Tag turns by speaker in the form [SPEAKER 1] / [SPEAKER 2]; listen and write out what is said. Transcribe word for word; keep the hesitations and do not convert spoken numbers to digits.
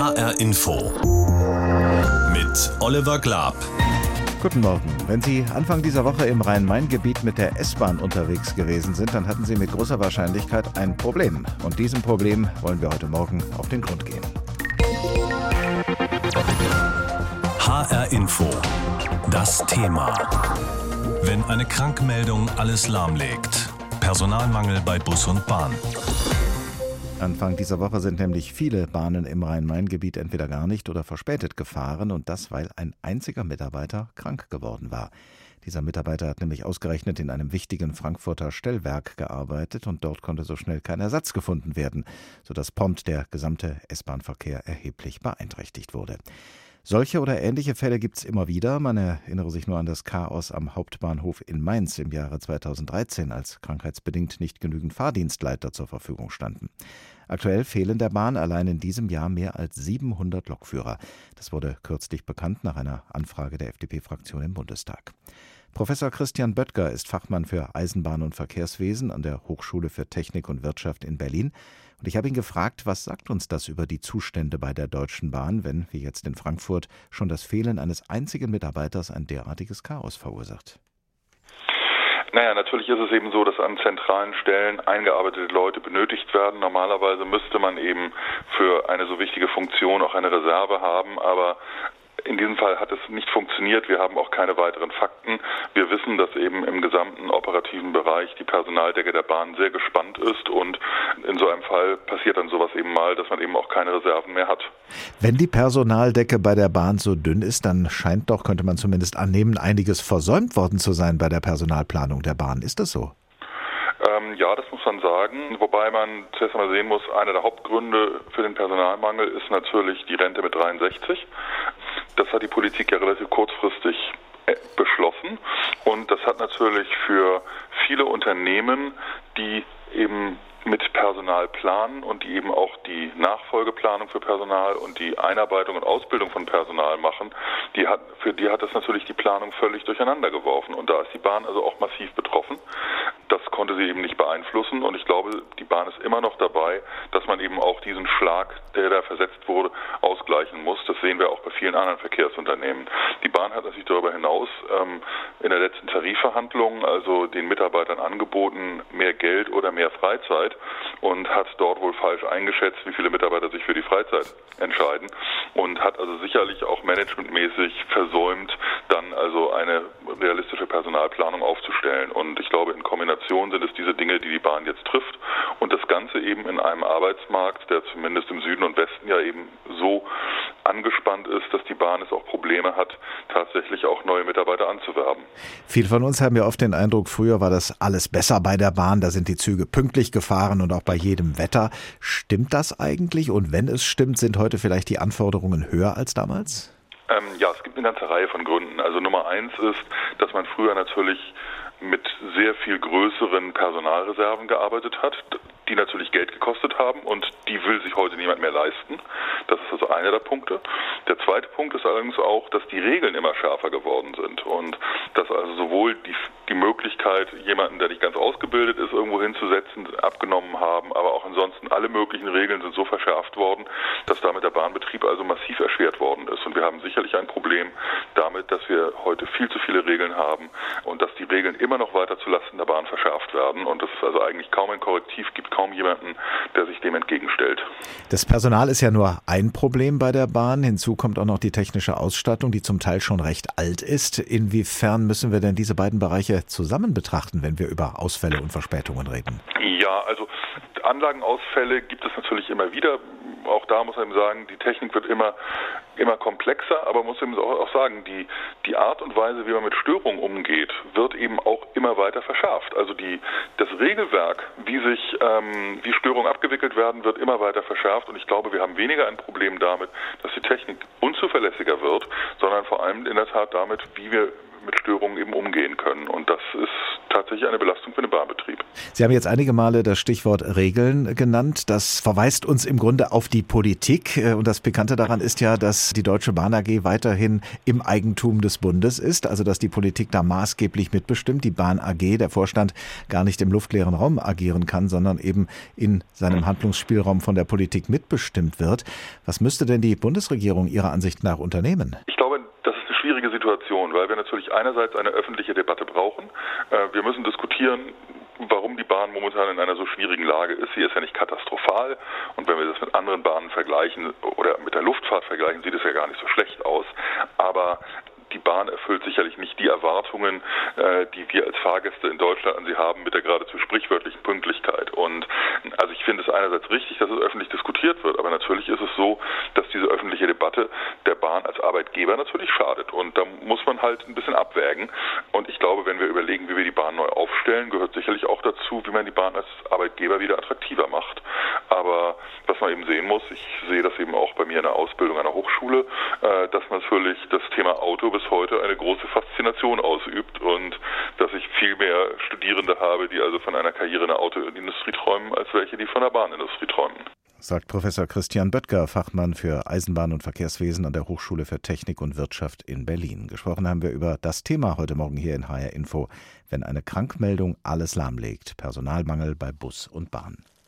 [SPEAKER 1] H R Info mit Oliver Glab.
[SPEAKER 2] Guten Morgen. Wenn Sie Anfang dieser Woche im Rhein-Main-Gebiet mit der S-Bahn unterwegs gewesen sind, dann hatten Sie mit großer Wahrscheinlichkeit ein Problem. Und diesem Problem wollen wir heute Morgen auf den Grund gehen.
[SPEAKER 1] H R Info. Das Thema. Wenn eine Krankmeldung alles lahmlegt. Personalmangel bei Bus und Bahn.
[SPEAKER 2] Anfang dieser Woche sind nämlich viele Bahnen im Rhein-Main-Gebiet entweder gar nicht oder verspätet gefahren, und das, weil ein einziger Mitarbeiter krank geworden war. Dieser Mitarbeiter hat nämlich ausgerechnet in einem wichtigen Frankfurter Stellwerk gearbeitet, und dort konnte so schnell kein Ersatz gefunden werden, sodass prompt der gesamte S-Bahn-Verkehr erheblich beeinträchtigt wurde. Solche oder ähnliche Fälle gibt es immer wieder. Man erinnere sich nur an das Chaos am Hauptbahnhof in Mainz im Jahre zweitausenddreizehn, als krankheitsbedingt nicht genügend Fahrdienstleiter zur Verfügung standen. Aktuell fehlen der Bahn allein in diesem Jahr mehr als siebenhundert Lokführer. Das wurde kürzlich bekannt nach einer Anfrage der F D P-Fraktion im Bundestag. Professor Christian Böttger ist Fachmann für Eisenbahn- und Verkehrswesen an der Hochschule für Technik und Wirtschaft in Berlin. Und ich habe ihn gefragt, was sagt uns das über die Zustände bei der Deutschen Bahn, wenn, wie jetzt in Frankfurt, schon das Fehlen eines einzigen Mitarbeiters ein derartiges Chaos verursacht?
[SPEAKER 3] Naja, natürlich ist es eben so, dass an zentralen Stellen eingearbeitete Leute benötigt werden. Normalerweise müsste man eben für eine so wichtige Funktion auch eine Reserve haben, aber in diesem Fall hat es nicht funktioniert. Wir haben auch keine weiteren Fakten. Wir wissen, dass eben im gesamten operativen Bereich die Personaldecke der Bahn sehr gespannt ist, und in so einem Fall passiert dann sowas eben mal, dass man eben auch keine Reserven mehr hat.
[SPEAKER 2] Wenn die Personaldecke bei der Bahn so dünn ist, dann scheint doch, könnte man zumindest annehmen, einiges versäumt worden zu sein bei der Personalplanung der Bahn. Ist das so?
[SPEAKER 3] Ähm, ja, das muss man sagen, wobei man zuerst einmal sehen muss, einer der Hauptgründe für den Personalmangel ist natürlich die Rente mit dreiundsechzig. Das hat die Politik ja relativ kurzfristig beschlossen, und das hat natürlich für viele Unternehmen, die eben mit Personal planen und die eben auch die Nachfolgeplanung für Personal und die Einarbeitung und Ausbildung von Personal machen, die hat, für die hat das natürlich die Planung völlig durcheinander geworfen, und da ist die Bahn also auch massiv betroffen. Das konnte sie eben nicht beeinflussen, und ich glaube, die Bahn ist immer noch dabei, dass man eben auch diesen Schlag, der da versetzt wurde, ausgleichen muss. Das sehen wir auch bei vielen anderen Verkehrsunternehmen. Die Bahn hat natürlich darüber hinaus ähm, in der letzten Tarifverhandlung also den Mitarbeitern angeboten, mehr Geld oder mehr Freizeit, und hat dort wohl falsch eingeschätzt, wie viele Mitarbeiter sich für die Freizeit entscheiden, und hat also sicherlich auch managementmäßig versäumt, dann also eine realistische Personalplanung aufzustellen. Und ich glaube, in Kombination sind es diese Dinge, die die Bahn jetzt trifft, und das Ganze eben in einem Arbeitsmarkt, der zumindest im Süden und Westen ja eben so angespannt ist, dass die Bahn es auch Probleme hat, tatsächlich auch neue Mitarbeiter anzuwerben.
[SPEAKER 2] Viele von uns haben ja oft den Eindruck, früher war das alles besser bei der Bahn, da sind die Züge pünktlich gefahren und auch bei jedem Wetter. Stimmt das eigentlich? Und wenn es stimmt, sind heute vielleicht die Anforderungen höher als damals?
[SPEAKER 3] Ähm, ja, es gibt eine ganze Reihe von Gründen. Also Nummer eins ist, dass man früher natürlich mit sehr viel größeren Personalreserven gearbeitet hat, die natürlich Geld gekostet haben, und die will sich heute niemand mehr leisten. Das ist also einer der Punkte. Der zweite Punkt ist allerdings auch, dass die Regeln immer schärfer geworden sind, und dass also sowohl die, die Möglichkeit, jemanden, der nicht ganz ausgebildet ist, irgendwo hinzusetzen, abgenommen haben, aber auch ansonsten alle möglichen Regeln sind so verschärft worden, dass damit der Bahnbetrieb also massiv erschwert worden ist. Und wir haben sicherlich ein Problem damit, dass wir heute viel zu viele Regeln haben und dass die Regeln immer noch weiter zulasten der Bahn verschärft werden, und dass es also eigentlich kaum ein Korrektiv gibt, kaum jemanden, der sich dem entgegenstellt.
[SPEAKER 2] Das Personal ist ja nur ein Problem bei der Bahn. Hinzu kommt auch noch die technische Ausstattung, die zum Teil schon recht alt ist. Inwiefern müssen wir denn diese beiden Bereiche zusammen betrachten, wenn wir über Ausfälle und Verspätungen reden?
[SPEAKER 3] Ja, also Anlagenausfälle gibt es natürlich immer wieder. Auch da muss man eben sagen, die Technik wird immer, immer komplexer, aber man muss eben auch, auch sagen, die, die Art und Weise, wie man mit Störungen umgeht, wird eben auch immer weiter verschärft. Also die, das Regelwerk, wie sich, ähm, wie Störungen abgewickelt werden, wird immer weiter verschärft, und ich glaube, wir haben weniger ein Problem damit, dass die Technik unzuverlässiger wird, sondern vor allem in der Tat damit, wie wir mit Störungen eben umgehen können. Und das ist tatsächlich eine Belastung für den Bahnbetrieb.
[SPEAKER 2] Sie haben jetzt einige Male das Stichwort Regeln genannt. Das verweist uns im Grunde auf die Politik. Und das Pikante daran ist ja, dass die Deutsche Bahn A G weiterhin im Eigentum des Bundes ist, also dass die Politik da maßgeblich mitbestimmt. Die Bahn A G, der Vorstand, gar nicht im luftleeren Raum agieren kann, sondern eben in seinem Handlungsspielraum von der Politik mitbestimmt wird. Was müsste denn die Bundesregierung Ihrer Ansicht nach unternehmen?
[SPEAKER 3] Ich glaube, das ist eine schwierige Situation, weil wir natürlich einerseits eine öffentliche Debatte brauchen. Wir müssen diskutieren, warum die Bahn momentan in einer so schwierigen Lage ist. Sie ist ja nicht katastrophal. Und wenn wir das mit anderen Bahnen vergleichen oder mit der Luftfahrt vergleichen, sieht es ja gar nicht so schlecht aus. Aber die Bahn erfüllt sicherlich nicht die Erwartungen, äh, die wir als Fahrgäste in Deutschland an sie haben, mit der geradezu sprichwörtlichen Pünktlichkeit. Und also ich finde es einerseits richtig, dass es öffentlich diskutiert wird, aber natürlich ist es so, dass diese öffentliche Debatte der Bahn als Arbeitgeber natürlich schadet. Und da muss man halt ein bisschen abwägen. Und ich glaube, wenn wir überlegen, wie wir die Bahn neu aufstellen, gehört sicherlich auch dazu, wie man die Bahn als Arbeitgeber wieder attraktiver macht. Aber was man eben sehen muss, ich sehe das eben auch bei mir in der Ausbildung an der Hochschule, äh, dass natürlich das Thema Auto bis heute eine große Faszination ausübt und dass ich viel mehr Studierende habe, die also von einer Karriere in der Autoindustrie träumen, als welche, die von der Bahnindustrie träumen.
[SPEAKER 2] Sagt Professor Christian Böttger, Fachmann für Eisenbahn- und Verkehrswesen an der Hochschule für Technik und Wirtschaft in Berlin. Gesprochen haben wir über das Thema heute Morgen hier in H R Info, wenn eine Krankmeldung alles lahmlegt. Personalmangel bei Bus und Bahn.